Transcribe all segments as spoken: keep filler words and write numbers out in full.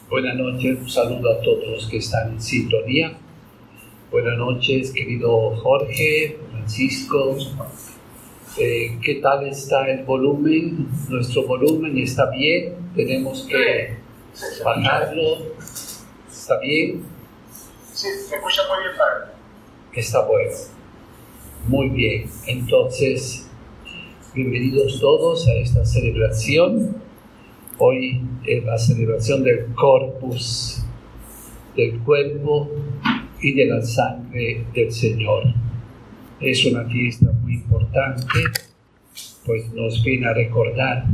Buenas noches, un saludo a todos los que están en sintonía. Buenas noches, querido Jorge, Francisco. Eh, ¿Qué tal está el volumen? ¿Nuestro volumen está bien? ¿Tenemos que bajarlo? ¿Está bien? Sí, se escucha muy bien, padre. Está bueno. Muy bien. Entonces, bienvenidos todos a esta celebración. Hoy es la celebración del corpus, del cuerpo y de la sangre del Señor. Es una fiesta muy importante, pues nos viene a recordar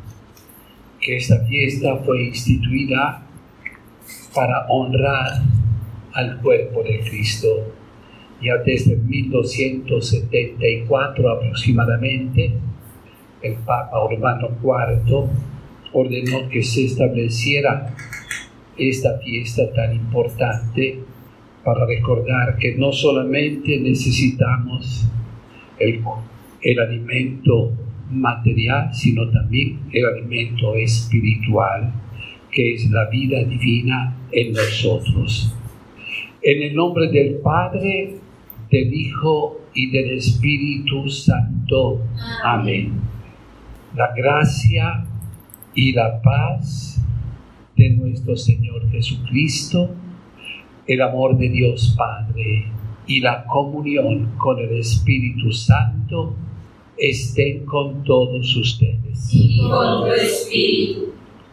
que esta fiesta fue instituida para honrar al cuerpo de Cristo. Ya desde mil doscientos setenta y cuatro aproximadamente, el Papa Urbano cuarto ordenó que se estableciera esta fiesta tan importante para recordar que no solamente necesitamos el, el alimento material, sino también el alimento espiritual, que es la vida divina en nosotros. En el nombre del Padre, del Hijo y del Espíritu Santo. Amén. La gracia y la paz de nuestro Señor Jesucristo, el amor de Dios Padre y la comunión con el Espíritu Santo estén con todos ustedes. Y con tu espíritu.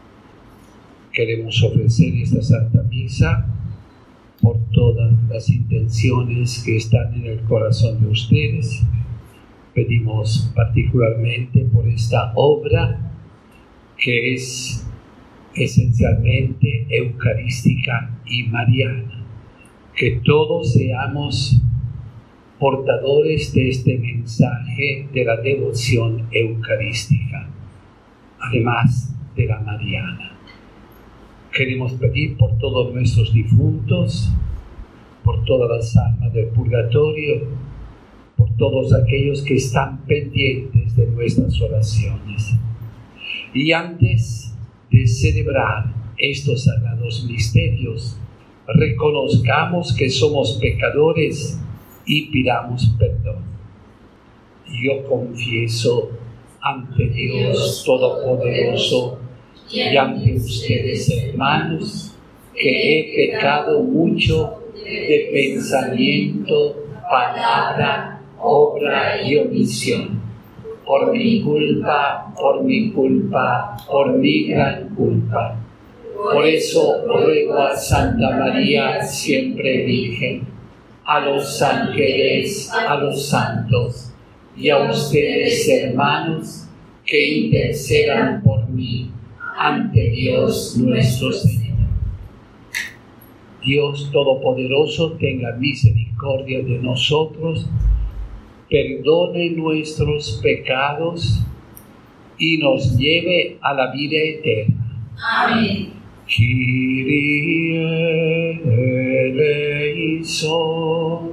Queremos ofrecer esta Santa Misa por todas las intenciones que están en el corazón de ustedes. Pedimos particularmente por esta obra que es esencialmente eucarística y mariana, que todos seamos portadores de este mensaje de la devoción eucarística, además de la mariana. Queremos pedir por todos nuestros difuntos, por todas las almas del purgatorio, por todos aquellos que están pendientes de nuestras oraciones. Y antes de celebrar estos sagrados misterios, reconozcamos que somos pecadores y pidamos perdón. Yo confieso ante Dios Todopoderoso y ante ustedes, hermanos, que he pecado mucho de pensamiento, palabra, obra y omisión. Por mi culpa, por mi culpa, por mi gran culpa. Por eso ruego a Santa María, siempre Virgen, a los ángeles, a los santos, y a ustedes, hermanos, que intercedan por mí ante Dios nuestro Señor. Dios Todopoderoso tenga misericordia de nosotros, perdone nuestros pecados y nos lleve a la vida eterna. Amén. Kyrie eleison,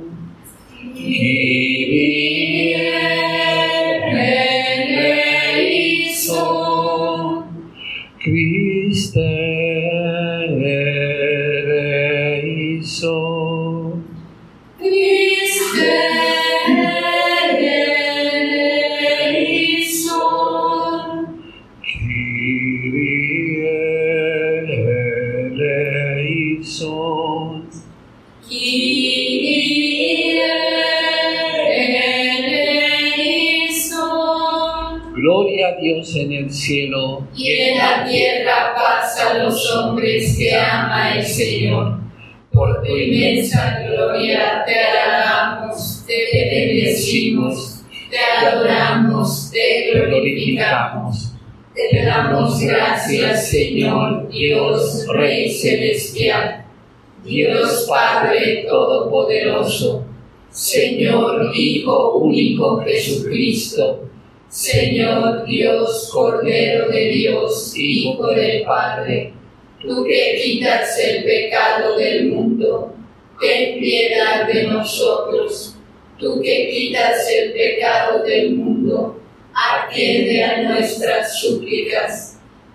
Kyrie eleison, Christe eleison, Christe Gloria a Dios en el cielo y en la tierra paz a los hombres que ama el Señor. Por tu inmensa gloria te alabamos, te bendecimos, te adoramos, te glorificamos. Te damos gracias, Señor, Dios, Rey celestial, Dios Padre Todopoderoso, Señor Hijo único Jesucristo, Señor Dios, Cordero de Dios, Hijo del Padre, tú que quitas el pecado del mundo, ten piedad de nosotros. Tú que quitas el pecado del mundo, atiende a nuestras súplicas.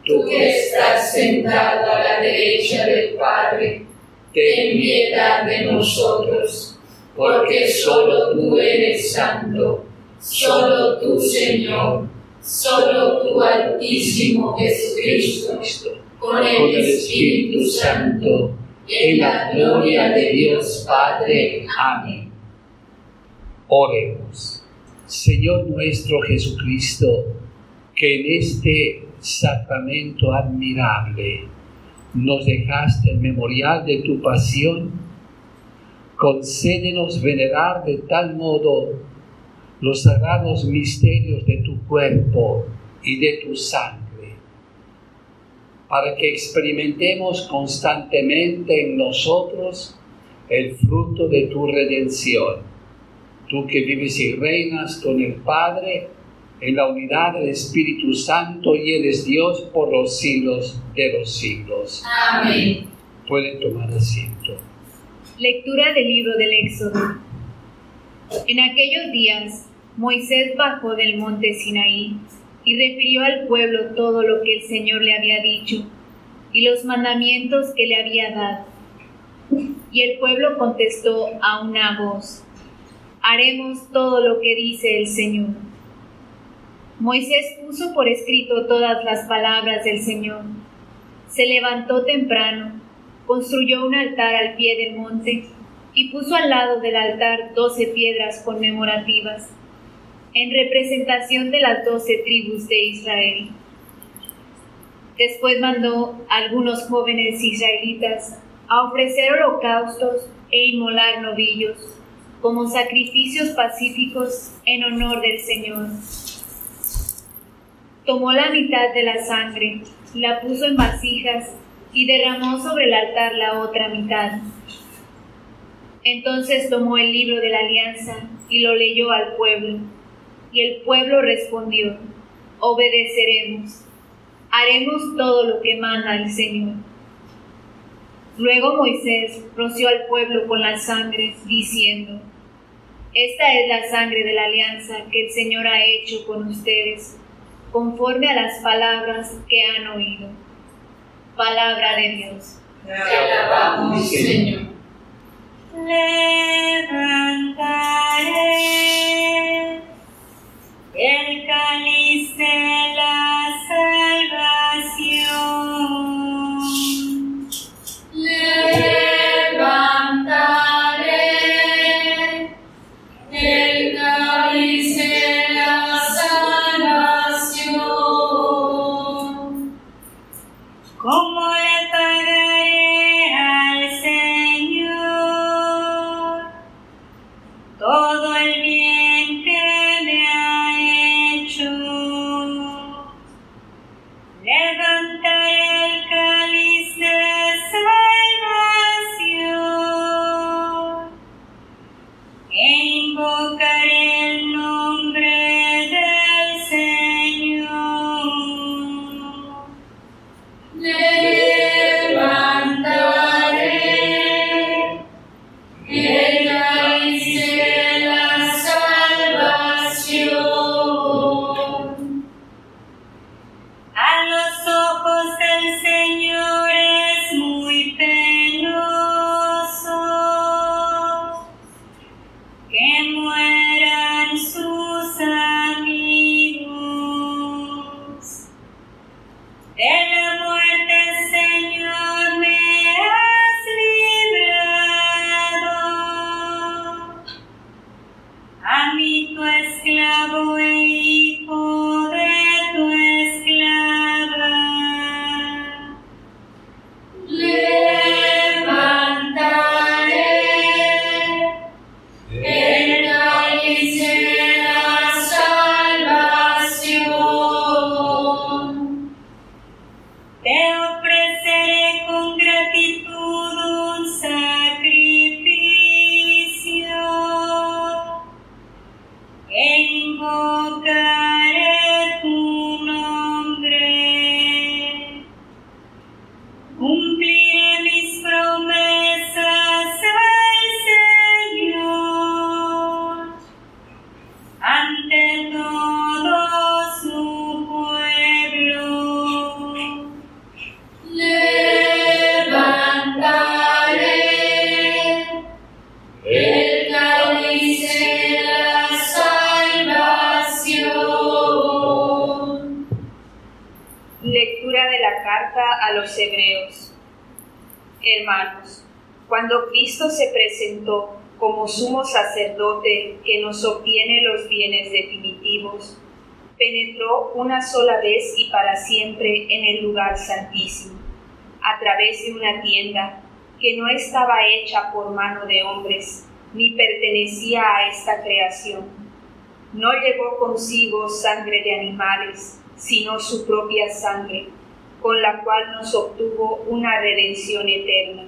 tú que estás sentado a la derecha del Padre, ten piedad de nosotros, porque solo tú eres santo, solo tú, Señor, solo tú, Altísimo Jesucristo, con el Espíritu Santo, en la gloria de Dios Padre. Amén. Oremos. Señor nuestro Jesucristo, que en este sacramento admirable nos dejaste el memorial de tu pasión, concédenos venerar de tal modo los sagrados misterios de tu cuerpo y de tu sangre, para que experimentemos constantemente en nosotros el fruto de tu redención. Tú que vives y reinas con el Padre en la unidad del Espíritu Santo y eres Dios por los siglos de los siglos. Amén. Pueden tomar asiento. Lectura del libro del Éxodo. En aquellos días, Moisés bajó del monte Sinaí y refirió al pueblo todo lo que el Señor le había dicho y los mandamientos que le había dado. Y el pueblo contestó a una voz: haremos todo lo que dice el Señor. Moisés puso por escrito todas las palabras del Señor. Se levantó temprano, construyó un altar al pie del monte y puso al lado del altar doce piedras conmemorativas, en representación de las doce tribus de Israel. Después mandó a algunos jóvenes israelitas a ofrecer holocaustos e inmolar novillos, como sacrificios pacíficos en honor del Señor. Tomó la mitad de la sangre, la puso en vasijas y derramó sobre el altar la otra mitad. Entonces tomó el libro de la alianza y lo leyó al pueblo, y el pueblo respondió: obedeceremos, haremos todo lo que manda el Señor. Luego Moisés roció al pueblo con la sangre, diciendo: esta es la sangre de la alianza que el Señor ha hecho con ustedes, conforme a las palabras que han oído. Palabra de Dios. Te alabamos, Señor. Levantaré el cáliz de la salvación. Levantaré el cáliz de la salvación. ¿Cómo le pagaré al Señor los hebreos. Hermanos, cuando Cristo se presentó como sumo sacerdote que nos obtiene los bienes definitivos, penetró una sola vez y para siempre en el lugar santísimo, a través de una tienda que no estaba hecha por mano de hombres, ni pertenecía a esta creación. No llevó consigo sangre de animales, sino su propia sangre, con la cual nos obtuvo una redención eterna.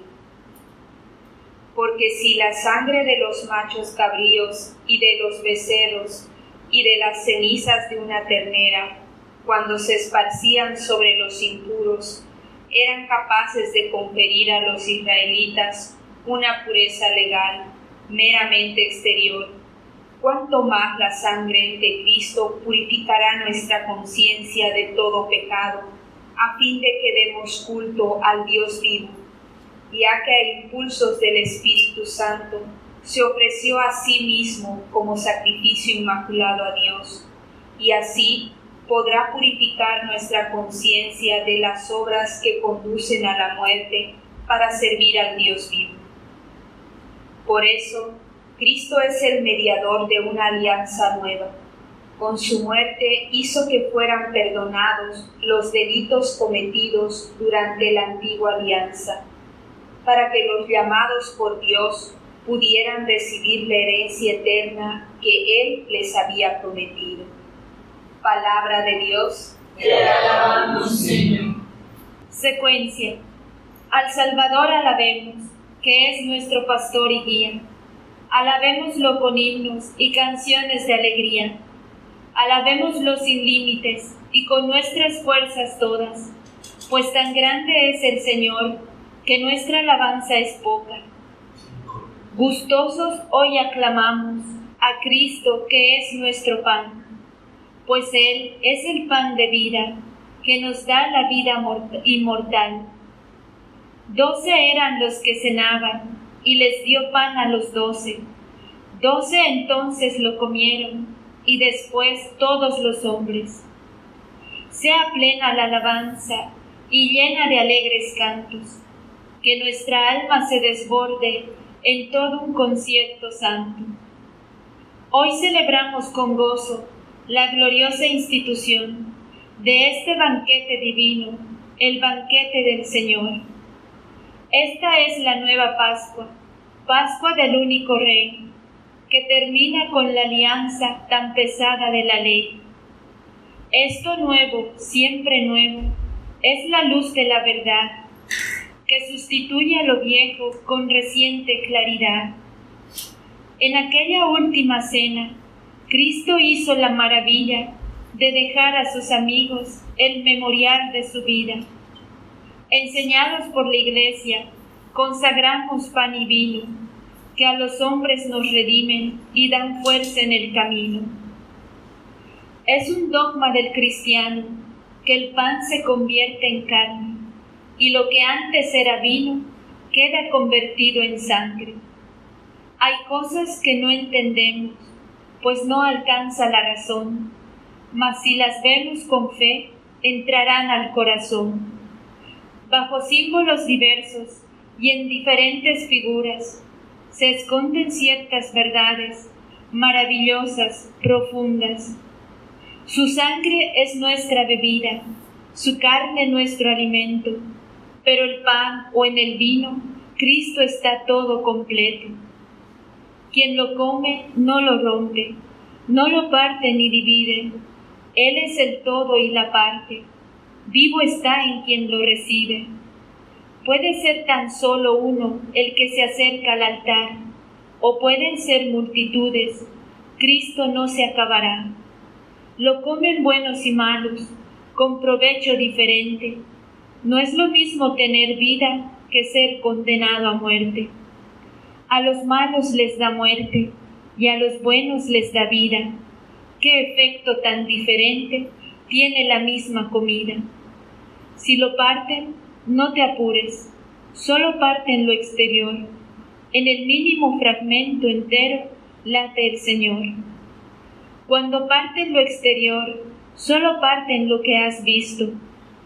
Porque si la sangre de los machos cabríos y de los becerros y de las cenizas de una ternera, cuando se esparcían sobre los impuros, eran capaces de conferir a los israelitas una pureza legal meramente exterior, cuánto más la sangre de Cristo purificará nuestra conciencia de todo pecado, a fin de que demos culto al Dios vivo, ya que a impulsos del Espíritu Santo se ofreció a sí mismo como sacrificio inmaculado a Dios, y así podrá purificar nuestra conciencia de las obras que conducen a la muerte para servir al Dios vivo. Por eso, Cristo es el mediador de una alianza nueva. Con su muerte hizo que fueran perdonados los delitos cometidos durante la antigua alianza, para que los llamados por Dios pudieran recibir la herencia eterna que Él les había prometido. Palabra de Dios. Te alabamos, Señor. Secuencia. Al Salvador alabemos, que es nuestro pastor y guía. Alabémoslo con himnos y canciones de alegría. Alabémoslo sin límites y con nuestras fuerzas todas, pues tan grande es el Señor que nuestra alabanza es poca. Gustosos hoy aclamamos a Cristo, que es nuestro pan, pues Él es el pan de vida, que nos da la vida inmortal. Doce eran los que cenaban, y les dio pan a los doce. Doce entonces lo comieron, y después todos los hombres. Sea plena la alabanza, y llena de alegres cantos, que nuestra alma se desborde en todo un concierto santo. Hoy celebramos con gozo la gloriosa institución de este banquete divino, el banquete del Señor. Esta es la nueva Pascua, Pascua del único Rey, que termina con la alianza tan pesada de la ley. Esto nuevo, siempre nuevo, es la luz de la verdad, que sustituye a lo viejo con reciente claridad. En aquella última cena, Cristo hizo la maravilla de dejar a sus amigos el memorial de su vida. Enseñados por la Iglesia, consagramos pan y vino, que a los hombres nos redimen y dan fuerza en el camino. Es un dogma del cristiano que el pan se convierte en carne, y lo que antes era vino queda convertido en sangre. Hay cosas que no entendemos, pues no alcanza la razón, mas si las vemos con fe, entrarán al corazón. Bajo símbolos diversos y en diferentes figuras, se esconden ciertas verdades maravillosas, profundas. Su sangre es nuestra bebida, su carne nuestro alimento, pero el pan o en el vino, Cristo está todo completo. Quien lo come no lo rompe, no lo parte ni divide. Él es el todo y la parte. Vivo está en quien lo recibe. Puede ser tan solo uno el que se acerca al altar, o pueden ser multitudes. Cristo no se acabará. Lo comen buenos y malos, con provecho diferente. No es lo mismo tener vida que ser condenado a muerte. A los malos les da muerte, y a los buenos les da vida. ¿Qué efecto tan diferente tiene la misma comida? Si lo parten, no te apures, solo parten lo exterior. En el mínimo fragmento entero late el Señor. Cuando parten lo exterior, solo parten lo que has visto.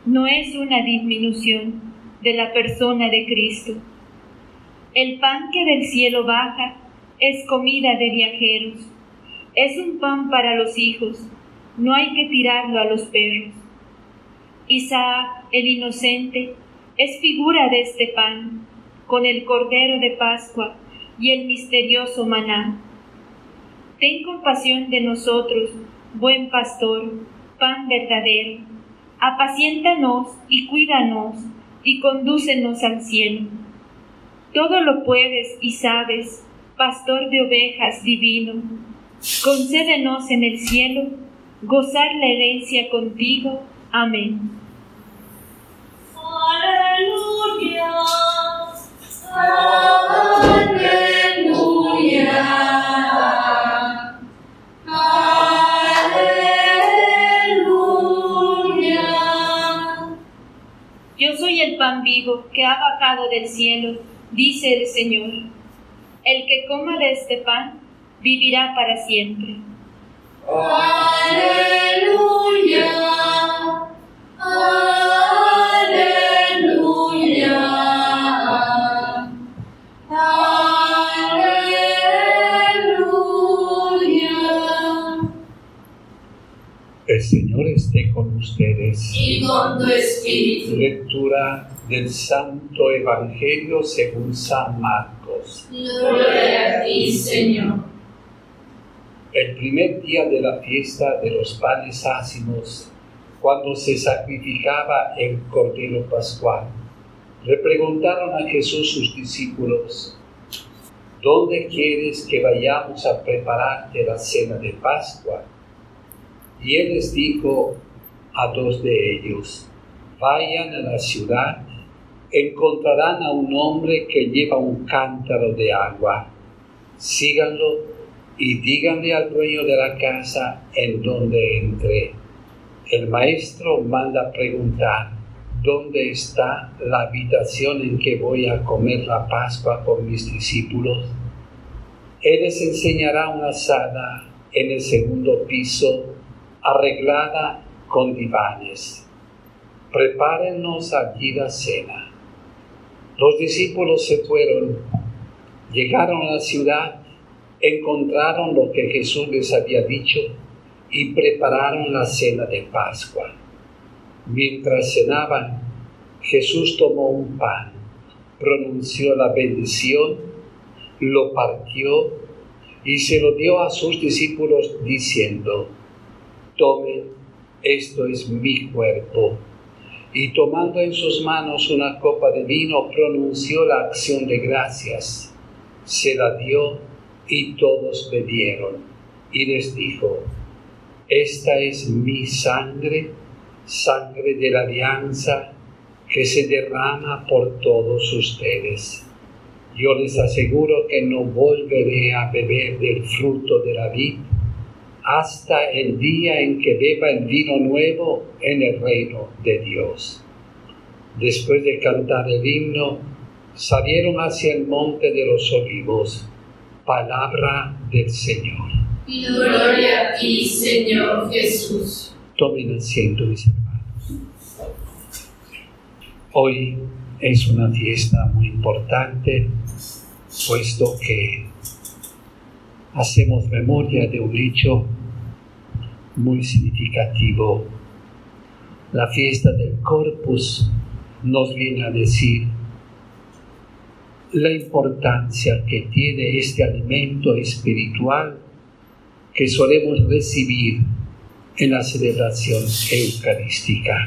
no es una disminución de la persona de Cristo. El pan que del cielo baja es comida de viajeros, es un pan para los hijos, no hay que tirarlo a los perros. Isaac, el inocente, es figura de este pan, con el cordero de Pascua y el misterioso maná. Ten compasión de nosotros, buen pastor, pan verdadero. Apaciéntanos y cuídanos y condúcenos al cielo. Todo lo puedes y sabes, pastor de ovejas divino. Concédenos en el cielo gozar la herencia contigo. Amén. Aleluya. Aleluya. Aleluya. Yo soy el pan vivo que ha bajado del cielo, dice el Señor. El que coma de este pan vivirá para siempre. Aleluya. Aleluya. Aleluya. El Señor esté con ustedes. Y con tu espíritu. Lectura del Santo Evangelio según San Marcos. Gloria a ti, Señor. El primer día de la fiesta de los panes ácimos, cuando se sacrificaba el cordero pascual, le preguntaron a Jesús sus discípulos: ¿dónde quieres que vayamos a prepararte la cena de Pascua? Y él les dijo a dos de ellos: vayan a la ciudad, encontrarán a un hombre que lleva un cántaro de agua. Síganlo y díganle al dueño de la casa en donde entré: el maestro manda preguntar, ¿dónde está la habitación en que voy a comer la Pascua con mis discípulos? Él les enseñará una sala en el segundo piso, arreglada con divanes. Prepárennos allí la cena. Los discípulos se fueron, llegaron a la ciudad, encontraron lo que Jesús les había dicho y prepararon la cena de Pascua. Mientras cenaban, Jesús tomó un pan, pronunció la bendición, lo partió y se lo dio a sus discípulos diciendo: tomen, esto es mi cuerpo. Y tomando en sus manos una copa de vino, pronunció la acción de gracias, se la dio y todos bebieron. Y les dijo: esta es mi sangre, sangre de la alianza, que se derrama por todos ustedes. Yo les aseguro que no volveré a beber del fruto de la vid hasta el día en que beba el vino nuevo en el reino de Dios. Después de cantar el himno, salieron hacia el monte de los olivos. Palabra del Señor. Gloria a ti, Señor Jesús. Tomen asiento, mis hermanos. Hoy es una fiesta muy importante, puesto que hacemos memoria de un hecho muy significativo. La fiesta del Corpus nos viene a decir la importancia que tiene este alimento espiritual que solemos recibir en la celebración eucarística.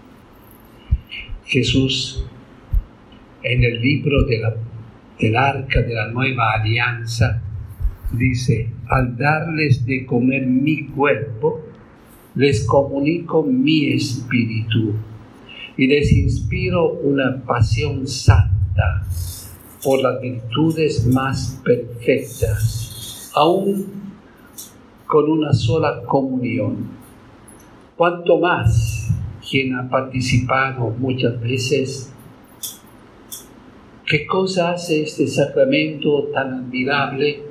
Jesús, en el libro de la, del Arca de la Nueva Alianza, dice: al darles de comer mi cuerpo, les comunico mi espíritu y les inspiro una pasión santa por las virtudes más perfectas, aún con una sola comunión. Cuanto más quien ha participado muchas veces. ¿Qué cosa hace este sacramento tan admirable?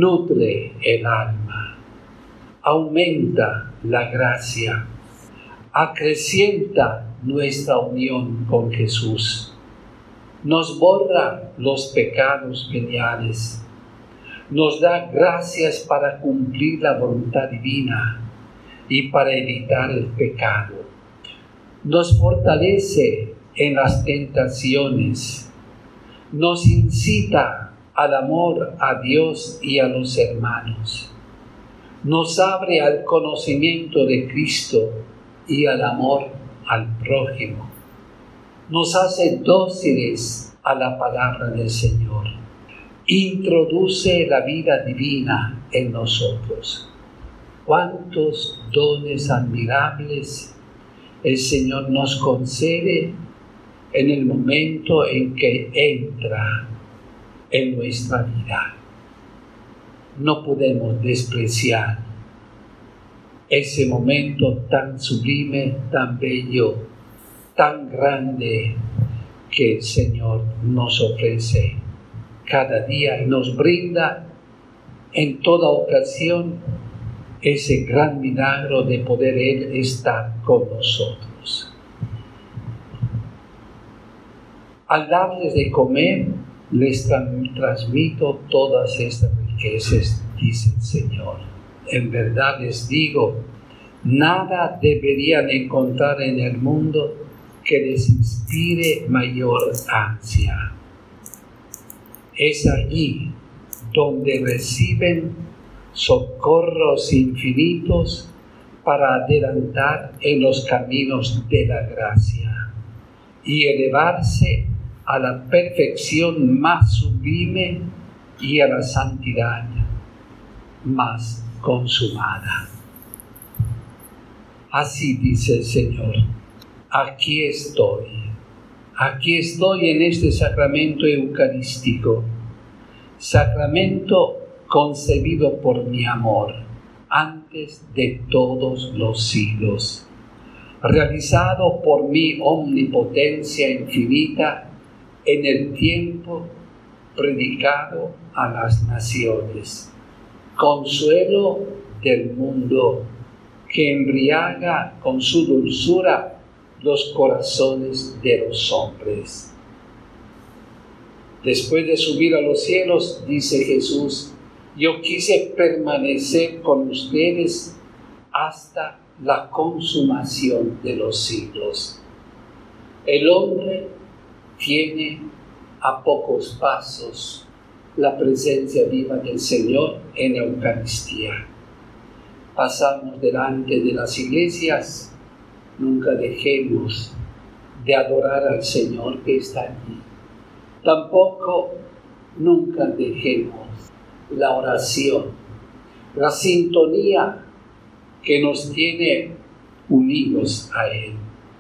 Nutre el alma, aumenta la gracia, acrecienta nuestra unión con Jesús, nos borra los pecados veniales, nos da gracias para cumplir la voluntad divina y para evitar el pecado, nos fortalece en las tentaciones, nos incita al amor a Dios y a los hermanos, nos abre al conocimiento de Cristo y al amor al prójimo, nos hace dóciles a la palabra del Señor, introduce la vida divina en nosotros. Cuántos dones admirables el Señor nos concede en el momento en que entra en nuestra vida. No podemos despreciar ese momento tan sublime, tan bello, tan grande que el Señor nos ofrece cada día y nos brinda en toda ocasión ese gran milagro de poder Él estar con nosotros. Al darles de comer, les transmito todas estas riquezas, dice el Señor. En verdad les digo, nada deberían encontrar en el mundo que les inspire mayor ansia. Es allí donde reciben socorros infinitos para adelantar en los caminos de la gracia y elevarse a la perfección más sublime y a la santidad más consumada. Así dice el Señor, aquí estoy, aquí estoy en este sacramento eucarístico, sacramento concebido por mi amor antes de todos los siglos, realizado por mi omnipotencia infinita en el tiempo predicado a las naciones, consuelo del mundo que embriaga con su dulzura los corazones de los hombres. Después de subir a los cielos, dice Jesús, yo quise permanecer con ustedes hasta la consumación de los siglos. El hombre tiene a pocos pasos la presencia viva del Señor en la Eucaristía. Pasamos delante de las iglesias, nunca dejemos de adorar al Señor que está allí. Tampoco nunca dejemos la oración, la sintonía que nos tiene unidos a Él.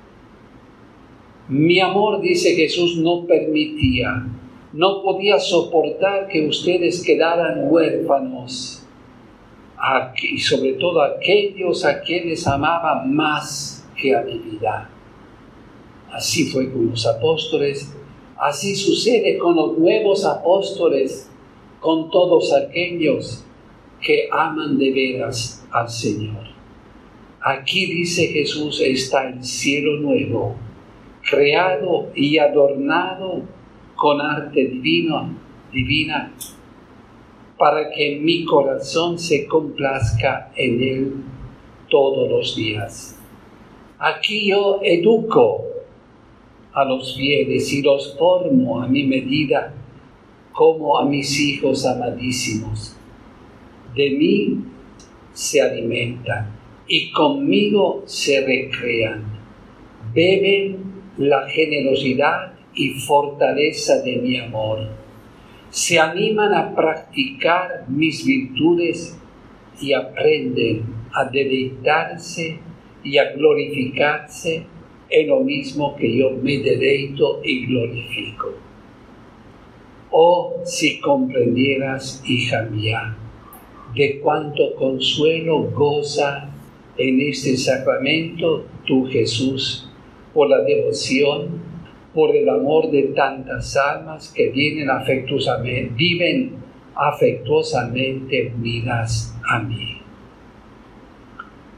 Mi amor, dice Jesús, no permitía, no podía soportar que ustedes quedaran huérfanos, y sobre todo aquellos a quienes amaba más que a mi vida. Así fue con los apóstoles, así sucede con los nuevos apóstoles, con todos aquellos que aman de veras al Señor. Aquí, dice Jesús, está el cielo nuevo, creado y adornado con arte divino, divina, para que mi corazón se complazca en él todos los días. Aquí yo educo a los fieles y los formo a mi medida, como a mis hijos amadísimos. De mí se alimentan y conmigo se recrean. Beben la generosidad y fortaleza de mi amor. Se animan a practicar mis virtudes y aprenden a deleitarse y a glorificarse en lo mismo que yo me deleito y glorifico. Oh, si comprendieras, hija mía, de cuánto consuelo goza en este sacramento tu Jesús, por la devoción, por el amor de tantas almas que vienen afectuosamente, viven afectuosamente unidas a mí.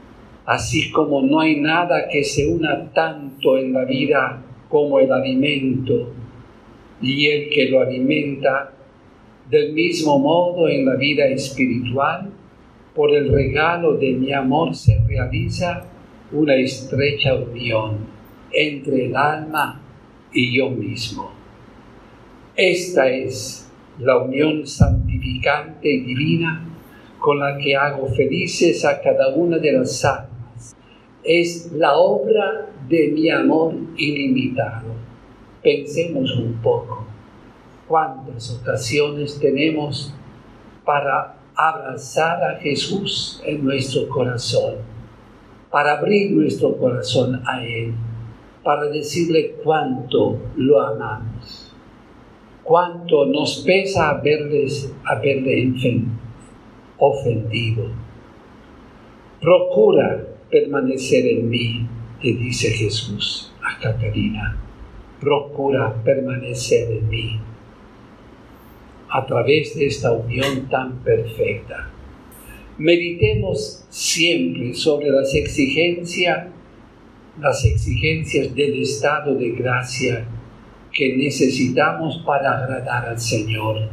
Así como no hay nada que se una tanto en la vida como el alimento y el que lo alimenta, del mismo modo en la vida espiritual, por el regalo de mi amor se realiza una estrecha unión entre el alma y yo mismo. Esta es la unión santificante y divina con la que hago felices a cada una de las almas. Es la obra de mi amor ilimitado. Pensemos un poco, cuántas ocasiones tenemos para abrazar a Jesús en nuestro corazón, para abrir nuestro corazón a Él, para decirle cuánto lo amamos, cuánto nos pesa haberles, haberle ofendido. Procura permanecer en mí, te dice Jesús a Catarina. Procura permanecer en mí a través de esta unión tan perfecta. Meditemos siempre sobre las exigencias, las exigencias del estado de gracia que necesitamos para agradar al Señor.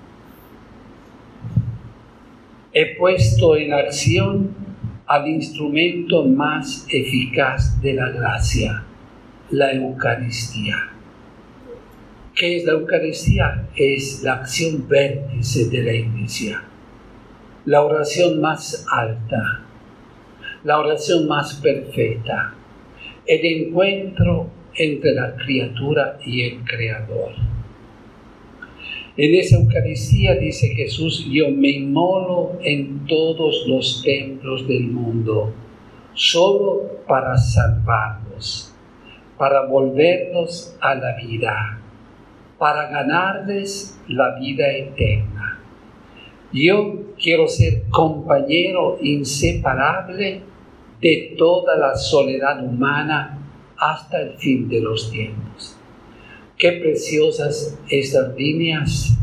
He puesto en acción al instrumento más eficaz de la gracia, la Eucaristía. ¿Qué es la Eucaristía? Es la acción vértice de la Iglesia, la oración más alta, la oración más perfecta, el encuentro entre la criatura y el Creador. En esa Eucaristía, dice Jesús, yo me inmolo en todos los templos del mundo, solo para salvarlos, para volverlos a la vida, para ganarles la vida eterna. Yo quiero ser compañero inseparable de toda la soledad humana hasta el fin de los tiempos. Qué preciosas estas líneas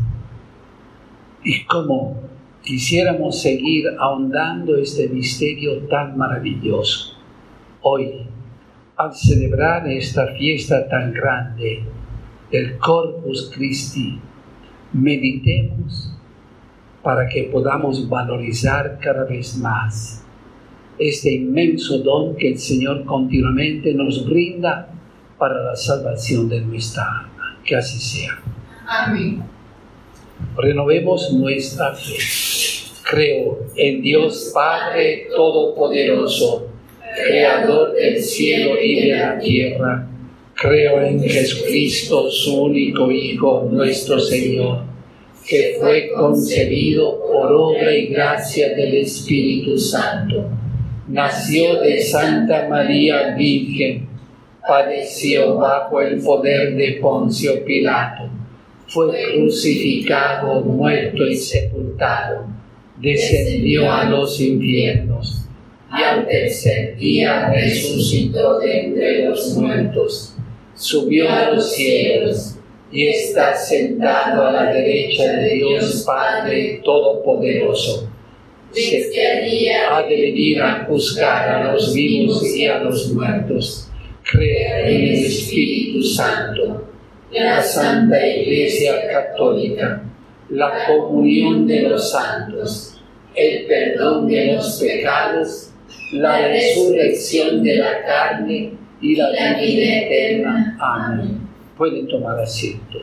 y cómo quisiéramos seguir ahondando este misterio tan maravilloso. Hoy, al celebrar esta fiesta tan grande del Corpus Christi, meditemos para que podamos valorizar cada vez más este inmenso don que el Señor continuamente nos brinda para la salvación de nuestra alma. Que así sea. Amén. Renovemos nuestra fe. Creo en Dios Padre Todopoderoso, Creador del cielo y de la tierra. Creo en Jesucristo, su único Hijo, nuestro Señor, que fue concebido por obra y gracia del Espíritu Santo. Nació de Santa María Virgen, padeció bajo el poder de Poncio Pilato, fue crucificado, muerto y sepultado, descendió a los infiernos, y al tercer día resucitó de entre los muertos, subió a los cielos, y está sentado a la derecha de Dios Padre Todopoderoso. Desde allí ha de venir a juzgar a los vivos y a los muertos. Creo en el Espíritu Santo, la Santa Iglesia Católica, la comunión de los santos, el perdón de los pecados, la resurrección de la carne y la vida eterna. Amén. Pueden tomar asiento.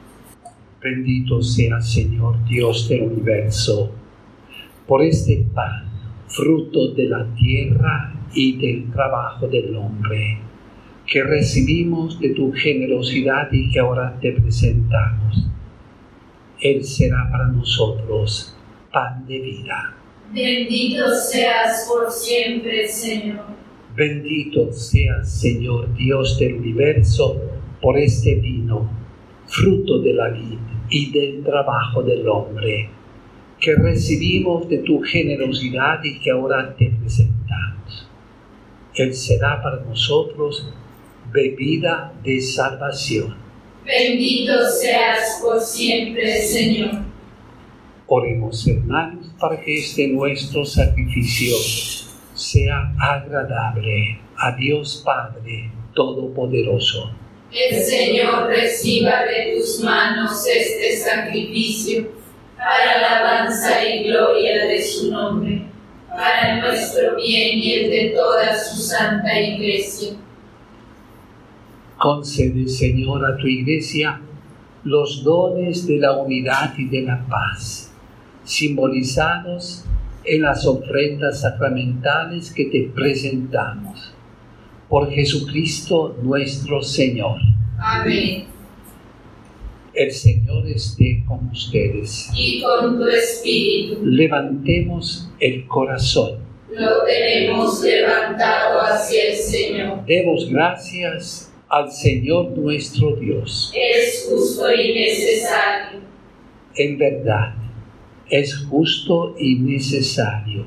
Bendito sea, Señor Dios del universo, por este pan, fruto de la tierra y del trabajo del hombre, que recibimos de tu generosidad y que ahora te presentamos. Él será para nosotros pan de vida. Bendito seas por siempre, Señor. Bendito seas, Señor Dios del universo, por este vino, fruto de la vid y del trabajo del hombre, que recibimos de tu generosidad y que ahora te presentamos. Él será para nosotros bebida de salvación. Bendito seas por siempre, Señor. Oremos, hermanos, para que este nuestro sacrificio sea agradable a Dios Padre Todopoderoso. El Señor reciba de tus manos este sacrificio para alabanza y gloria de su nombre, para nuestro bien y el de toda su santa Iglesia. Concede, Señor, a tu Iglesia los dones de la unidad y de la paz, simbolizados en las ofrendas sacramentales que te presentamos. Por Jesucristo nuestro Señor. Amén. El Señor esté con ustedes. Y con tu espíritu. Levantemos el corazón. Lo tenemos levantado hacia el Señor. Demos gracias al Señor nuestro Dios. Es justo y necesario. En verdad, es justo y necesario.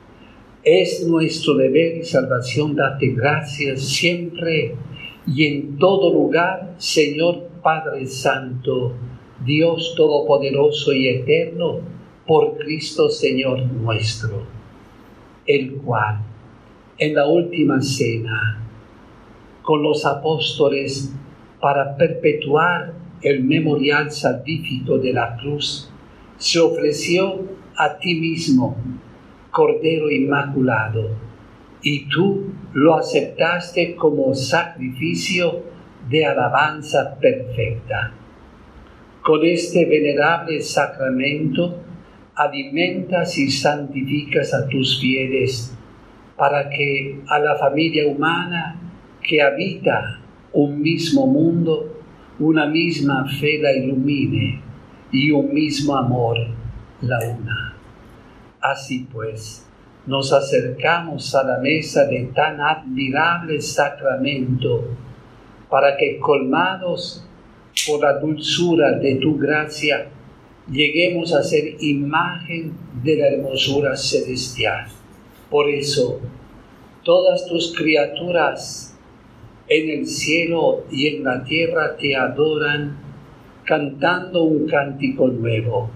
Es nuestro deber y salvación darte gracias siempre y en todo lugar, Señor Padre Santo, Dios Todopoderoso y Eterno, por Cristo Señor nuestro, el cual, en la última cena, con los apóstoles, para perpetuar el memorial salvífico de la cruz, se ofreció a ti mismo, Cordero Inmaculado, y tú lo aceptaste como sacrificio de alabanza perfecta. Con este venerable sacramento alimentas y santificas a tus fieles para que a la familia humana que habita un mismo mundo, una misma fe la ilumine y un mismo amor la una. Así pues, nos acercamos a la mesa de tan admirable sacramento para que, colmados por la dulzura de tu gracia, lleguemos a ser imagen de la hermosura celestial. Por eso, todas tus criaturas en el cielo y en la tierra te adoran, cantando un cántico nuevo.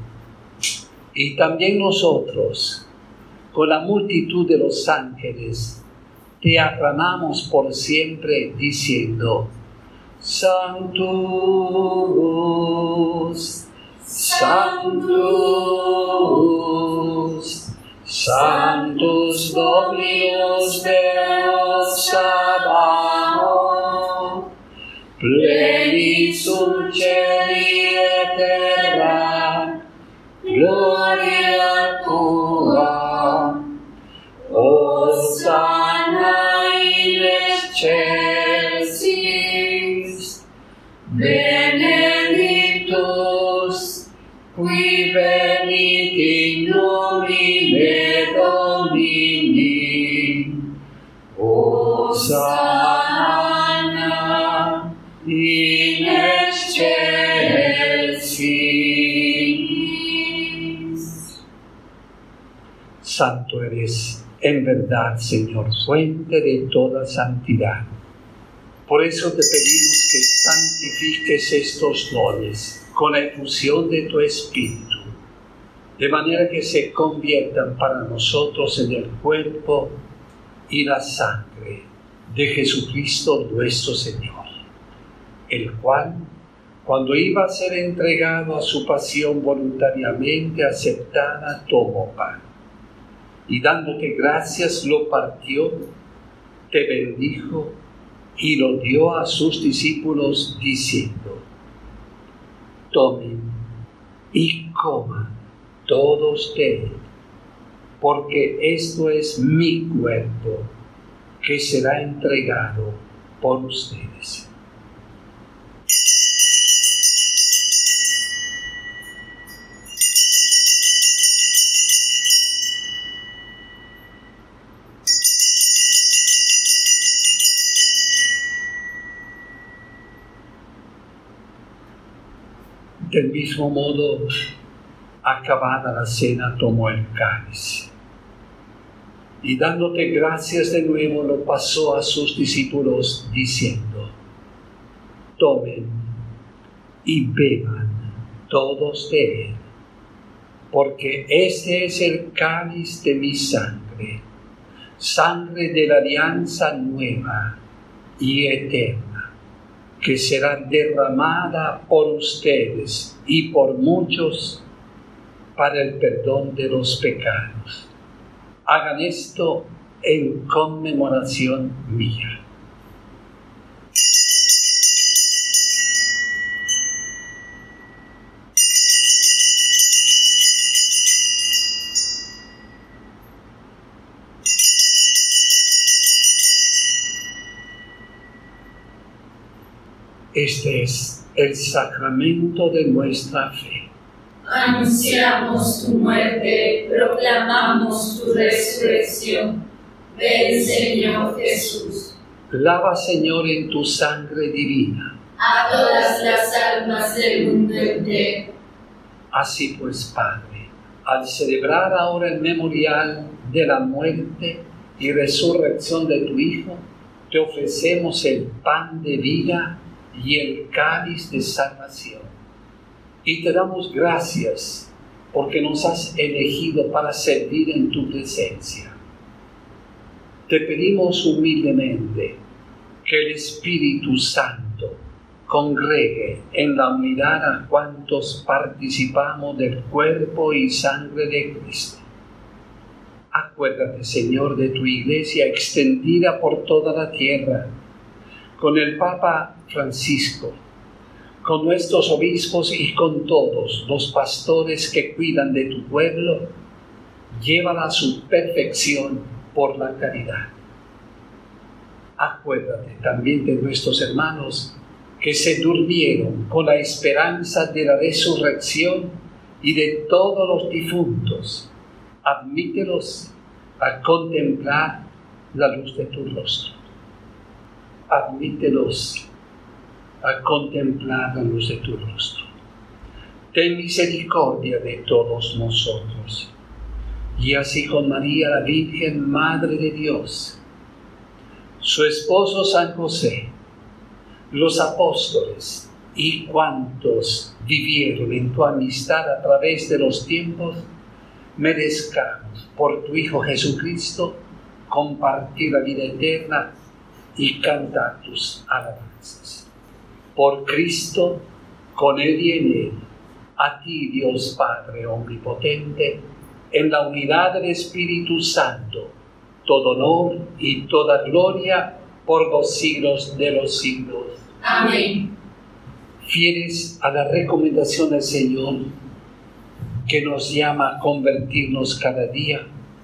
Y también nosotros, con la multitud de los ángeles, te aclamamos por siempre diciendo: Sanctus, Sanctus, Sanctus Dominus Deus Sabaoth, plenitude celi et terra, gloria tua, Hosanna in excelsis, benedictus qui venit in nomine Domini, Hosanna in excelsis. Santo eres, en verdad, Señor, fuente de toda santidad. Por eso te pedimos que santifiques estos dones con la efusión de tu Espíritu, de manera que se conviertan para nosotros en el cuerpo y la sangre de Jesucristo nuestro Señor, el cual, cuando iba a ser entregado a su pasión voluntariamente aceptada, tomó pan, y dándote gracias lo partió, te bendijo y lo dio a sus discípulos diciendo: tomen y coman todos de él, porque esto es mi cuerpo que será entregado por ustedes. Del mismo modo, acabada la cena, tomó el cáliz y dándote gracias de nuevo lo pasó a sus discípulos diciendo: tomen y beban todos de él, porque este es el cáliz de mi sangre, sangre de la alianza nueva y eterna, que será derramada por ustedes y por muchos para el perdón de los pecados. Hagan esto en conmemoración mía. Este es el sacramento de nuestra fe. Anunciamos tu muerte, proclamamos tu resurrección. Ven, Señor Jesús. Lava, Señor, en tu sangre divina A todas las almas del mundo entero. Así pues, Padre, al celebrar ahora el memorial de la muerte y resurrección de tu Hijo, te ofrecemos el pan de vida y el cáliz de salvación. Y te damos gracias porque nos has elegido para servir en tu presencia. Te pedimos humildemente que el Espíritu Santo congregue en la unidad a cuantos participamos del cuerpo y sangre de Cristo. Acuérdate, Señor, de tu Iglesia extendida por toda la tierra, con el Papa Francisco, con nuestros obispos y con todos los pastores que cuidan de tu pueblo. Llévala a su perfección por la caridad. Acuérdate también de nuestros hermanos que se durmieron con la esperanza de la resurrección y de todos los difuntos. Admítelos a contemplar la luz de tu rostro. Admítelos a contemplar la luz de tu rostro. Ten misericordia de todos nosotros. Y así con María, la Virgen Madre de Dios, su esposo San José, los apóstoles y cuantos vivieron en tu amistad a través de los tiempos, merezcamos por tu Hijo Jesucristo compartir la vida eterna y cantar tus alabanzas. Por Cristo, con Él y en Él, a ti, Dios Padre Omnipotente, en la unidad del Espíritu Santo, todo honor y toda gloria por los siglos de los siglos. Amén. Fieles a la recomendación del Señor, que nos llama a convertirnos cada día,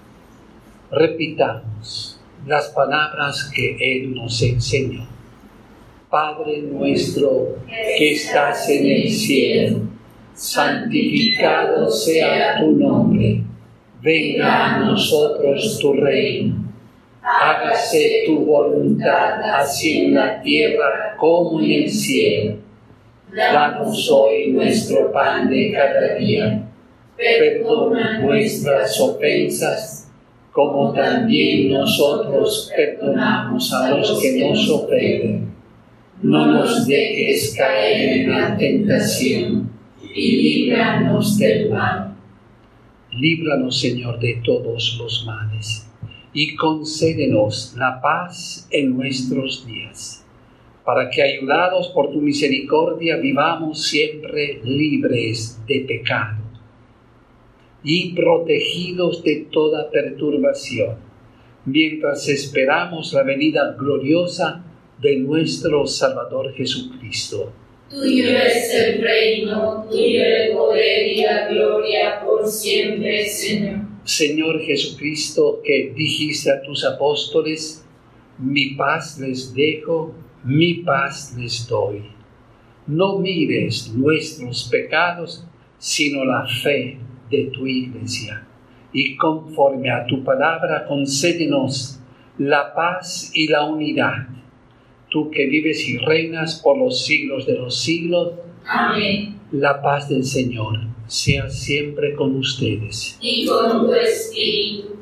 repitamos las palabras que Él nos enseñó. Padre nuestro que estás en el cielo, santificado sea tu nombre. Venga a nosotros tu reino. Hágase tu voluntad, así en la tierra como en el cielo. Danos hoy nuestro pan de cada día. Perdona nuestras ofensas, como también nosotros perdonamos a los que nos ofenden. No nos dejes caer en la tentación, y líbranos del mal. Líbranos, Señor, de todos los males, y concédenos la paz en nuestros días, para que, ayudados por tu misericordia, vivamos siempre libres de pecado y protegidos de toda perturbación, mientras esperamos la venida gloriosa de nuestro Salvador Jesucristo. Tuyo es el reino, tuyo el poder y la gloria por siempre, Señor. Señor Jesucristo, que dijiste a tus apóstoles, mi paz les dejo, mi paz les doy. No mires nuestros pecados, sino la fe de tu Iglesia. Y conforme a tu palabra, concédenos la paz y la unidad. Tú que vives y reinas por los siglos de los siglos. Amén. La paz del Señor sea siempre con ustedes. Y con tu espíritu.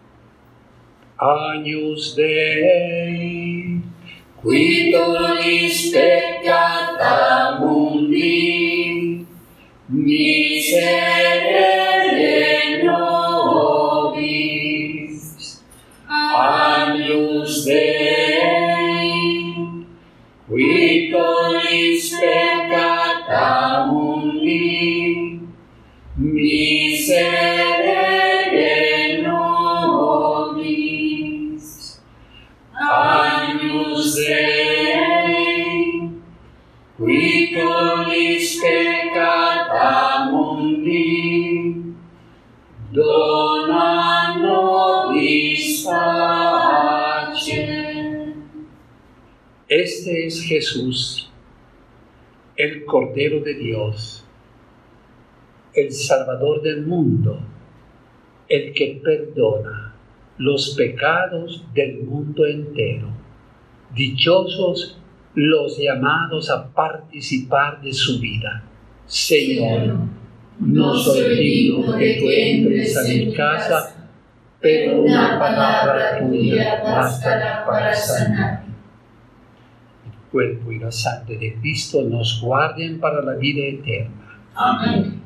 Agnus Dei, qui tollis peccata mundi, miserere nobis. Miserere nobis. Agnus Dei, qui tollis peccata mundi, dona nobis pacem. Este es Jesús, el Cordero de Dios, el Salvador del mundo, el que perdona los pecados del mundo entero. Dichosos los llamados a participar de su vida. Señor, no soy digno de que entres a mi casa, pero una palabra tuya bastará para sanarme. El cuerpo y la sangre de Cristo nos guarden para la vida eterna. Amén.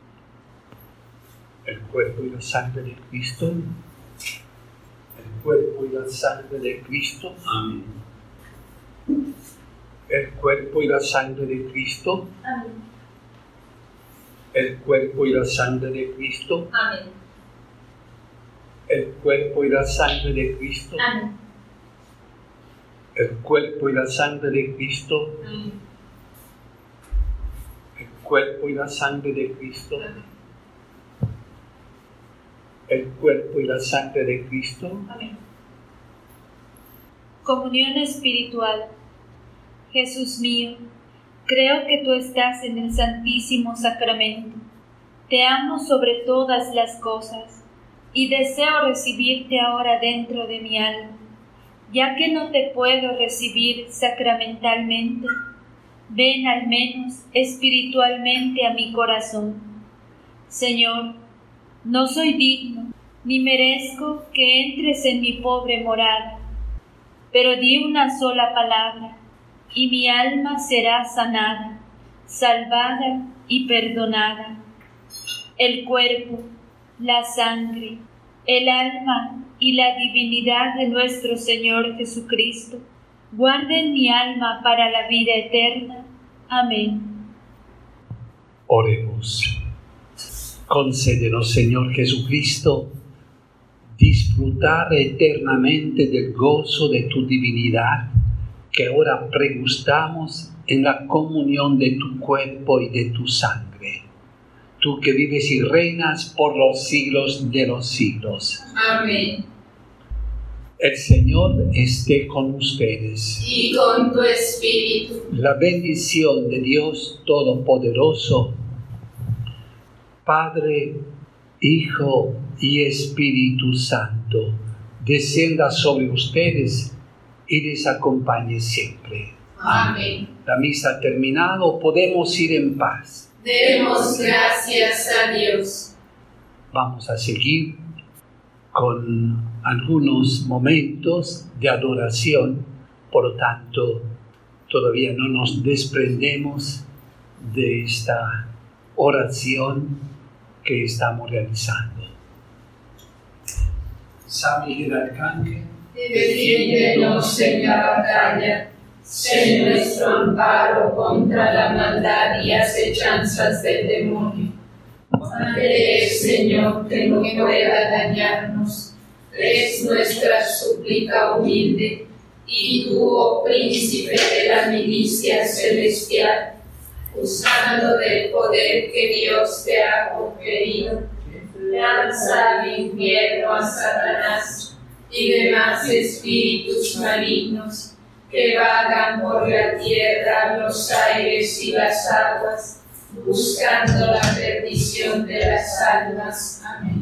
El cuerpo y la sangre de Cristo. El cuerpo y la sangre de Cristo. Amén. El cuerpo y la sangre de Cristo. Amén. El cuerpo y la sangre de Cristo. Amén. El cuerpo y la sangre de Cristo. Amén. El cuerpo y la sangre de Cristo. Amén. El cuerpo y la sangre de Cristo. Amén. El cuerpo y la sangre de Cristo. Amén. Comunión espiritual. Jesús mío, creo que tú estás en el Santísimo Sacramento. Te amo sobre todas las cosas y deseo recibirte ahora dentro de mi alma. Ya que no te puedo recibir sacramentalmente, ven al menos espiritualmente a mi corazón. Señor, no soy digno, ni merezco que entres en mi pobre morada, pero di una sola palabra, y mi alma será sanada, salvada y perdonada. El cuerpo, la sangre, el alma y la divinidad de nuestro Señor Jesucristo guarden mi alma para la vida eterna. Amén. Oremos. Concédenos, Señor Jesucristo, disfrutar eternamente del gozo de tu divinidad, que ahora pregustamos en la comunión de tu cuerpo y de tu sangre. Tú que vives y reinas por los siglos de los siglos. Amén. El Señor esté con ustedes. Y con tu espíritu. La bendición de Dios Todopoderoso, Padre, Hijo y Espíritu Santo, descienda sobre ustedes y les acompañe siempre. Amén. La misa ha terminado, podemos ir en paz. Demos gracias a Dios. Vamos a seguir con algunos momentos de adoración, por lo tanto, todavía no nos desprendemos de esta oración que estamos realizando. San Miguel Arcángel, Defiéndenos en la batalla, sé nuestro amparo contra la maldad y acechanzas del demonio. Crees, Señor, que no pueda dañarnos, es nuestra súplica humilde, y tú, oh príncipe de la milicia celestial, usando del poder que Dios te ha conferido, lanza al infierno a Satanás y demás espíritus malignos que vagan por la tierra, los aires y las aguas, buscando la perdición de las almas. Amén.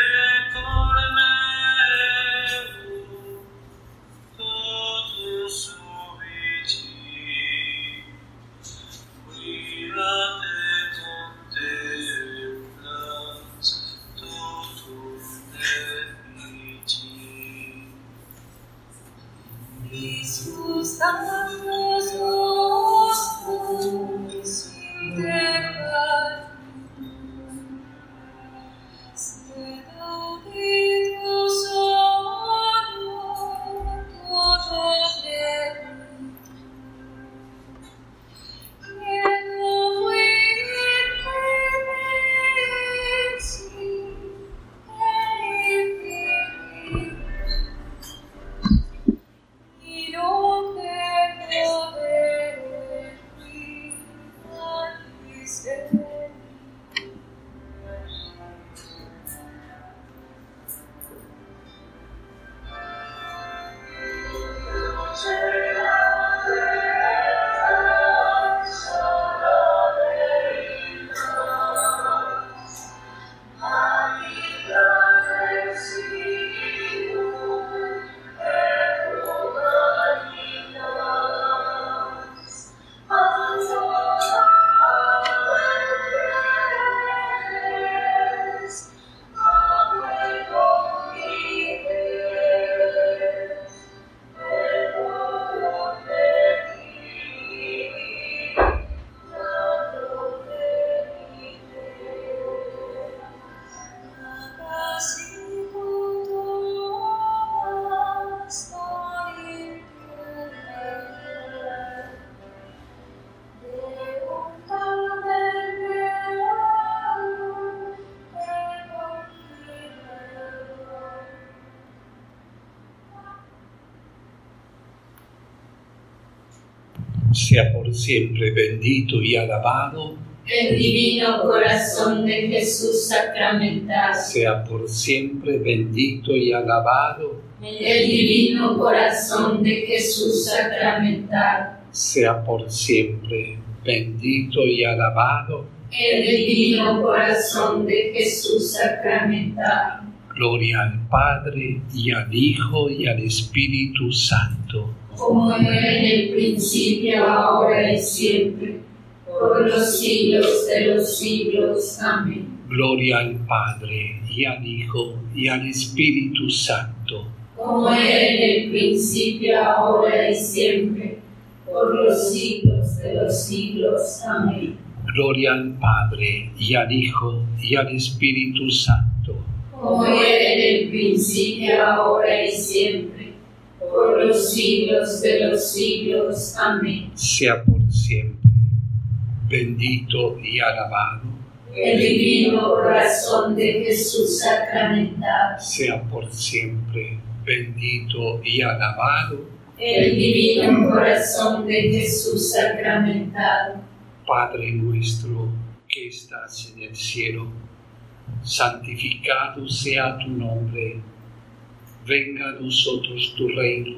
Totus Sea por siempre bendito y alabado el divino corazón de Jesús sacramentado. Sea por siempre bendito y alabado el divino corazón de Jesús sacramentado. Sea por siempre bendito y alabado el divino corazón de Jesús sacramentado. Gloria al Padre, y al Hijo, y al Espíritu Santo. Como era en el principio, ahora y siempre, por los siglos de los siglos. Amén. Gloria al Padre, y al Hijo, y al Espíritu Santo. Como era en el principio, ahora y siempre, por los siglos de los siglos. Amén. Gloria al Padre, y al Hijo, y al Espíritu Santo. Como era en el principio, ahora y siempre, por los siglos de los siglos. Amén. Sea por siempre bendito y alabado el divino corazón de Jesús sacramentado. Sea por siempre bendito y alabado el divino corazón de Jesús sacramentado. Padre nuestro que estás en el cielo, santificado sea tu nombre. Venga a nosotros tu reino.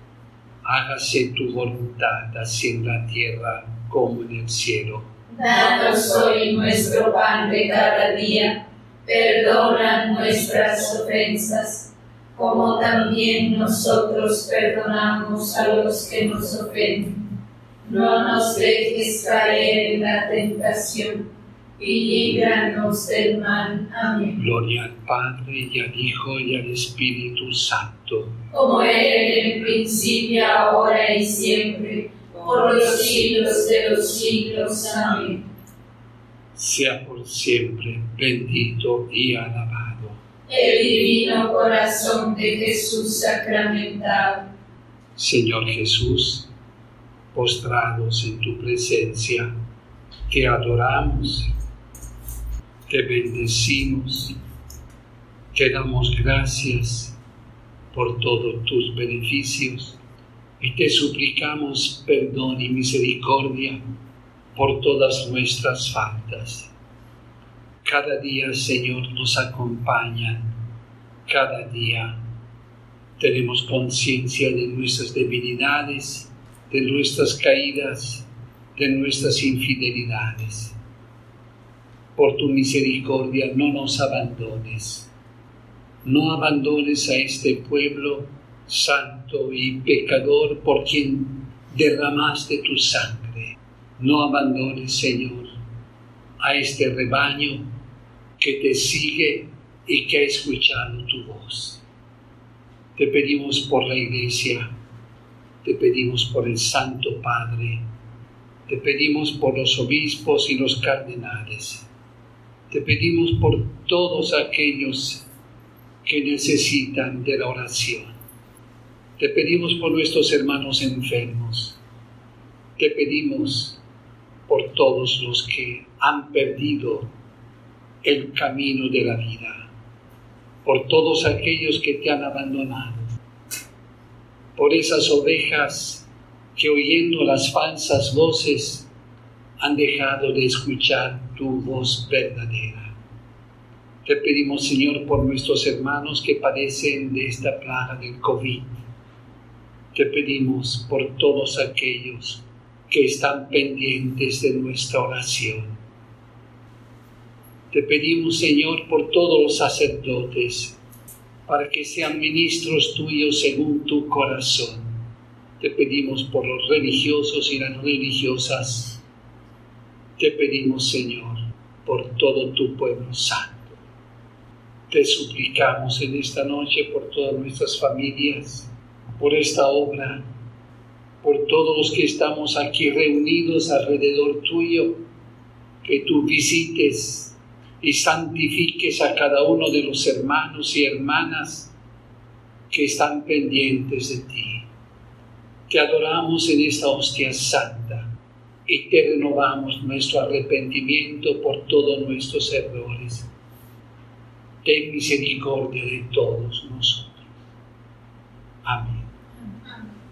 Hágase tu voluntad, así en la tierra como en el cielo. Danos hoy nuestro pan de cada día. Perdona nuestras ofensas, como también nosotros perdonamos a los que nos ofenden. No nos dejes caer en la tentación, y líbranos del mal. Amén. Gloria al Padre, y al Hijo, y al Espíritu Santo. Como era en el principio, ahora y siempre, por los siglos de los siglos. Amén. Sea por siempre bendito y alabado el divino corazón de Jesús sacramentado. Señor Jesús, postrados en tu presencia, te adoramos, te bendecimos, te damos gracias por todos tus beneficios y te suplicamos perdón y misericordia por todas nuestras faltas. Cada día, Señor, nos acompañan, cada día tenemos conciencia de nuestras debilidades, de nuestras caídas, de nuestras infidelidades. Por tu misericordia no nos abandones, no abandones a este pueblo santo y pecador por quien derramaste tu sangre. No abandones, Señor, a este rebaño que te sigue y que ha escuchado tu voz. Te pedimos por la Iglesia, Te pedimos por el Santo Padre, te pedimos por los obispos y los cardenales, te pedimos por todos aquellos que necesitan de la oración, te pedimos por nuestros hermanos enfermos, te pedimos por todos los que han perdido el camino de la vida, por todos aquellos que te han abandonado, por esas ovejas que oyendo las falsas voces han dejado de escuchar tu voz verdadera. Te pedimos, Señor, por nuestros hermanos que padecen de esta plaga del COVID. Te pedimos por todos aquellos que están pendientes de nuestra oración. Te pedimos, Señor, por todos los sacerdotes, para que sean ministros tuyos según tu corazón. Te pedimos por los religiosos y las religiosas. Te pedimos, Señor, por todo tu pueblo santo. Te suplicamos en esta noche por todas nuestras familias, por esta obra, por todos los que estamos aquí reunidos alrededor tuyo, que tú visites y santifiques a cada uno de los hermanos y hermanas que están pendientes de ti. Te adoramos en esta hostia santa y te renovamos nuestro arrepentimiento por todos nuestros errores. Ten misericordia de todos nosotros. Amén.